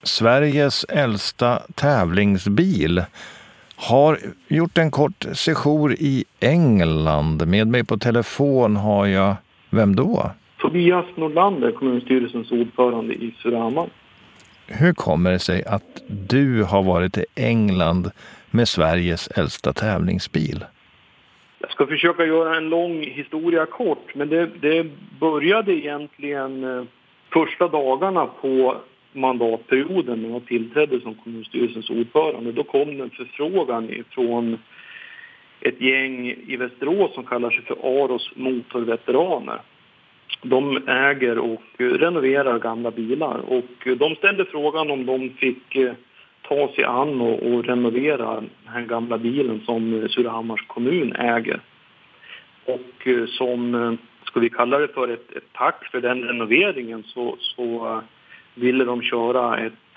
Sveriges äldsta tävlingsbil, har gjort en kort sejour i England. Med mig på telefon har jag, vem då? Tobias Nordlander, kommunstyrelsens ordförande i Surahammar. Hur kommer det sig att du har varit i England med Sveriges äldsta tävlingsbil? Jag ska försöka göra en lång historia kort, men det började egentligen första dagarna på mandatperioden när jag tillträdde som kommunstyrelsens ordförande. Då kom det en förfrågan från ett gäng i Västerås som kallar sig för Aros motorveteraner. De äger och renoverar gamla bilar och de ställde frågan om de fick ta sig an och renovera den här gamla bilen som Surahammars kommun äger. Och som, ska vi kalla det för ett tack för den renoveringen, så ville de köra ett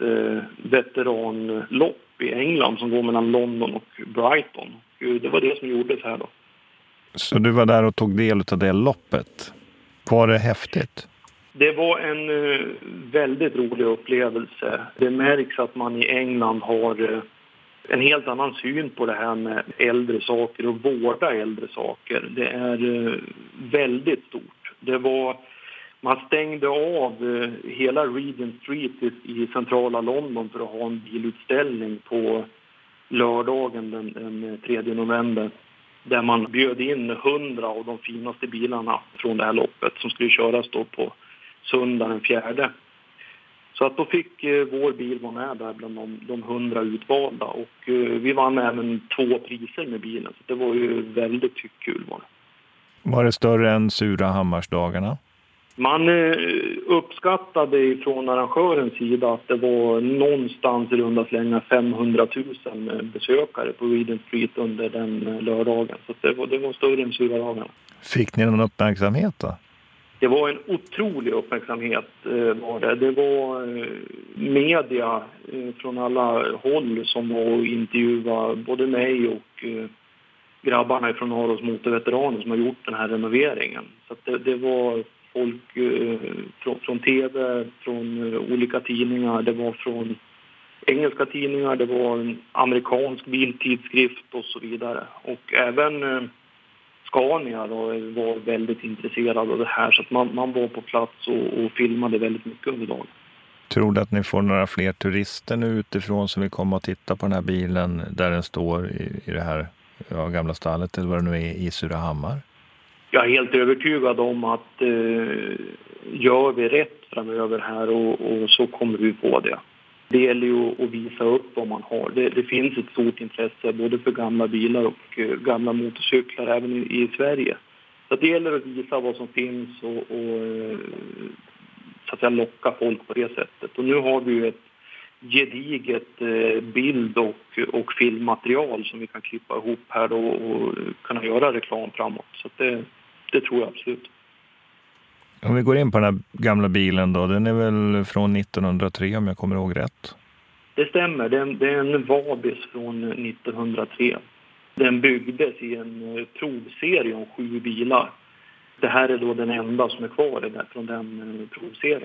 veteranlopp i England som går mellan London och Brighton. Och det var det som gjordes här då. Så du var där och tog del av det loppet? Var det häftigt? Det var en väldigt rolig upplevelse. Det märks att man i England har en helt annan syn på det här med äldre saker och vårda äldre saker. Det är väldigt stort. Man stängde av hela Regent Street i centrala London för att ha en bilutställning på lördagen den 3 november. Där man bjöd in 100 av de finaste bilarna från det här loppet som skulle köras då på söndag den 4. Så att då fick vår bil vara med där bland de 100 utvalda. Och vi vann även 2 priser med bilen. Så det var ju väldigt kul. Var det större än Surahammarsdagarna? Man uppskattade från arrangörens sida att det var någonstans i runda slängar 500 000 besökare på Regent Street under den lördagen. Så det var större än Surahammar. Fick ni någon uppmärksamhet då? Det var en otrolig uppmärksamhet var det. Det var media från alla håll som var och intervjuade både mig och grabbarna från Aros motorveteraner som har gjort den här renoveringen. Så att det var folk från tv, från olika tidningar, det var från engelska tidningar, det var en amerikansk biltidskrift och så vidare. Och även Scania då var väldigt intresserad av det här, så att man var på plats och filmade väldigt mycket under dagen. Tror du att ni får några fler turister nu utifrån som vill komma och titta på den här bilen där den står i det här gamla stallet eller vad det nu är i Surahammar? Jag är helt övertygad om att gör vi rätt framöver här och så kommer vi på det. Det gäller ju att visa upp vad man har. Det finns ett stort intresse både för gamla bilar och gamla motorcyklar även i Sverige. Så det gäller att visa vad som finns och så att säga locka folk på det sättet. Och nu har vi ju ett gediget bild och filmmaterial som vi kan klippa ihop här då och kunna göra reklam framåt. Så det tror jag absolut. Om vi går in på den här gamla bilen då, den är väl från 1903 om jag kommer ihåg rätt? Det stämmer, det är en Vabis från 1903. Den byggdes i en provserie om 7 bilar. Det här är då den enda som är kvar från den provserien.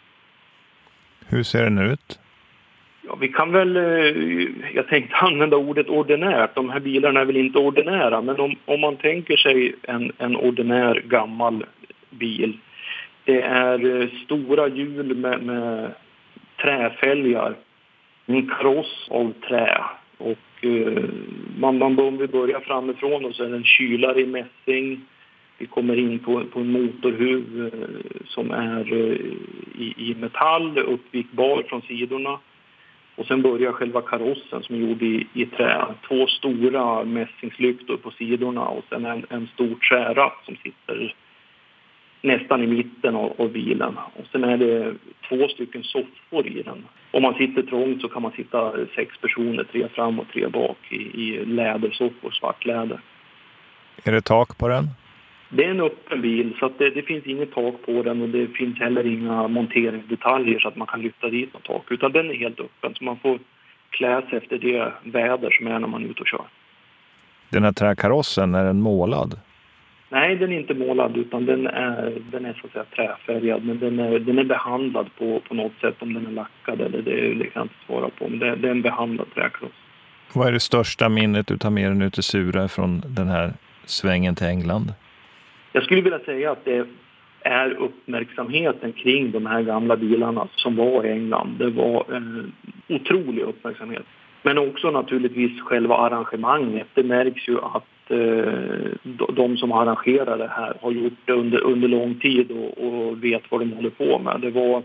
Hur ser den ut? Ja, vi kan väl, jag tänkte använda ordet ordinärt. De här bilarna är väl inte ordinära, men om man tänker sig en ordinär gammal bil. Det är stora hjul med träfälgar, en kaross av trä och om vi börjar framifrån och så är det en kylare i mässing. Vi kommer in på en motorhuv som är i metall, uppvikbar från sidorna. Och sen börjar själva karossen som är gjord i trä. 2 stora mässingslyktor på sidorna och sen en stor träratt som sitter nästan i mitten av bilen. Och sen är det 2 stycken soffor i den. Om man sitter trångt så kan man sitta 6 personer, 3 fram och 3 bak i lädersoffor, svart läder. Är det tak på den? Det är en öppen bil så att det finns inget tak på den och det finns heller inga monteringsdetaljer så att man kan lyfta dit något tak. Utan den är helt öppen så man får klä sig efter det väder som är när man är ute och kör. Den här träkarossen, är den målad? Nej, den är inte målad utan den är så att säga träfärgad, men den är behandlad på något sätt, om den är lackad eller det kan jag inte svara på, men det är en behandlad träkross. Vad är det största minnet du tar med dig nu till Sura från den här svängen till England? Jag skulle vilja säga att det är uppmärksamheten kring de här gamla bilarna som var i England. Det var en otrolig uppmärksamhet. Men också naturligtvis själva arrangemanget. Det märks ju att de som arrangerar det här har gjort det under lång tid och vet vad de håller på med. Det var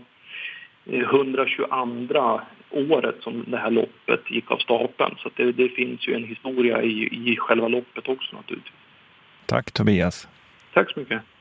122 året som det här loppet gick av stapeln. Så att det finns ju en historia i själva loppet också naturligtvis. Tack Tobias. Tack så mycket.